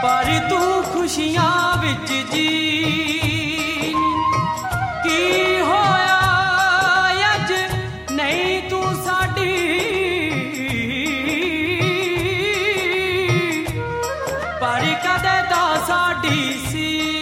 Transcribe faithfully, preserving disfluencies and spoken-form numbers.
पर तू खुशियां विच जी की होया अज नहीं तू साडी पर कदे दा साडी सी